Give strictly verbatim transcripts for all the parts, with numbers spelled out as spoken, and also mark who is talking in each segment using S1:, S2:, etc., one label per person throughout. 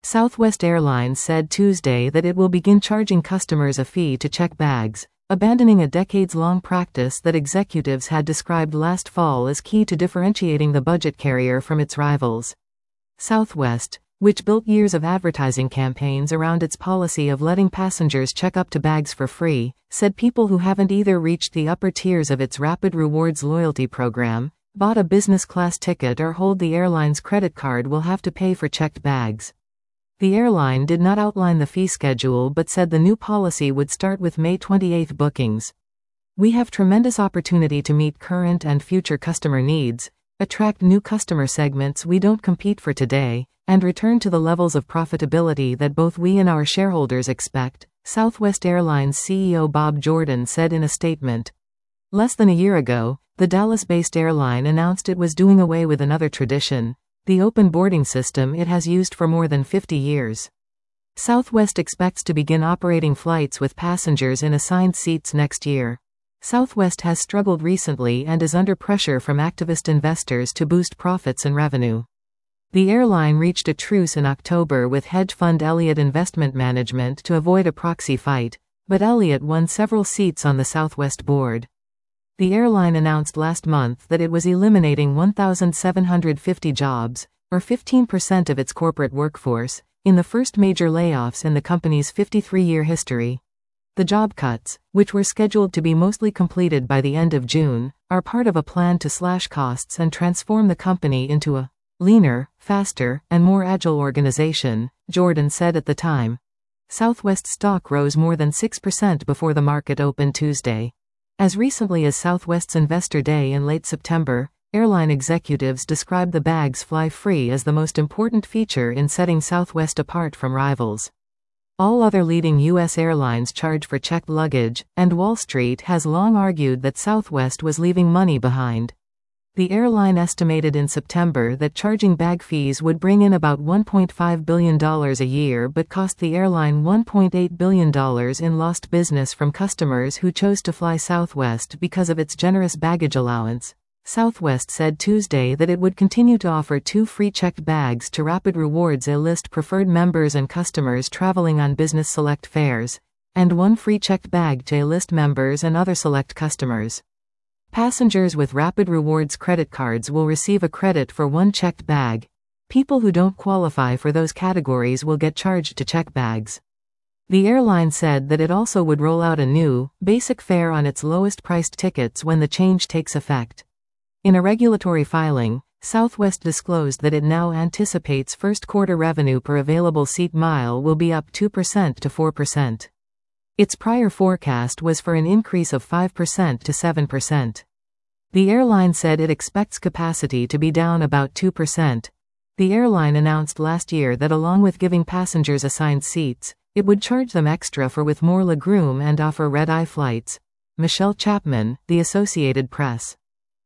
S1: Southwest Airlines said Tuesday that it will begin charging customers a fee to check bags, abandoning a decades-long practice that executives had described last fall as key to differentiating the budget carrier from its rivals. Southwest, which built years of advertising campaigns around its policy of letting passengers check up to bags for free, said people who haven't either reached the upper tiers of its Rapid Rewards loyalty program, bought a business class ticket or hold the airline's credit card will have to pay for checked bags. The airline did not outline the fee schedule but said the new policy would start with May twenty-eighth bookings. "We have tremendous opportunity to meet current and future customer needs, attract new customer segments we don't compete for today, and return to the levels of profitability that both we and our shareholders expect," Southwest Airlines C E O Bob Jordan said in a statement. Less than a year ago, the Dallas-based airline announced it was doing away with another tradition, the open boarding system it has used for more than fifty years. Southwest expects to begin operating flights with passengers in assigned seats next year. Southwest has struggled recently and is under pressure from activist investors to boost profits and revenue. The airline reached a truce in October with hedge fund Elliott Investment Management to avoid a proxy fight, but Elliott won several seats on the Southwest board. The airline announced last month that it was eliminating one thousand seven hundred fifty jobs, or fifteen percent of its corporate workforce, in the first major layoffs in the company's fifty-three-year history. The job cuts, which were scheduled to be mostly completed by the end of June, are part of a plan to slash costs and transform the company into a leaner, faster, and more agile organization, Jordan said at the time. Southwest stock rose more than six percent before the market opened Tuesday. As recently as Southwest's Investor Day in late September, airline executives described the bags fly free as the most important feature in setting Southwest apart from rivals. All other leading U S airlines charge for checked luggage, and Wall Street has long argued that Southwest was leaving money behind. The airline estimated in September that charging bag fees would bring in about one point five billion dollars a year but cost the airline one point eight billion dollars in lost business from customers who chose to fly Southwest because of its generous baggage allowance. Southwest said Tuesday that it would continue to offer two free checked bags to Rapid Rewards A-List preferred members and customers traveling on Business Select fares, and one free checked bag to A-List members and other select customers. Passengers with Rapid Rewards credit cards will receive a credit for one checked bag. People who don't qualify for those categories will get charged to check bags. The airline said that it also would roll out a new, basic fare on its lowest-priced tickets when the change takes effect. In a regulatory filing, Southwest disclosed that it now anticipates first-quarter revenue per available seat mile will be up two percent to four percent. Its prior forecast was for an increase of five percent to seven percent. The airline said it expects capacity to be down about two percent. The airline announced last year that along with giving passengers assigned seats, it would charge them extra for with more legroom and offer red-eye flights. Michelle Chapman, The Associated Press.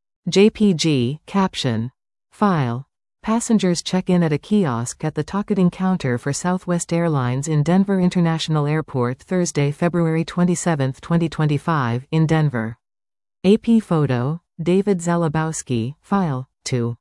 S1: J P G, caption. File. Passengers check in at a kiosk at the ticketing counter for Southwest Airlines in Denver International Airport Thursday, February twenty-seventh, twenty twenty-five, in Denver. A P photo, David Zalabowski, file. two.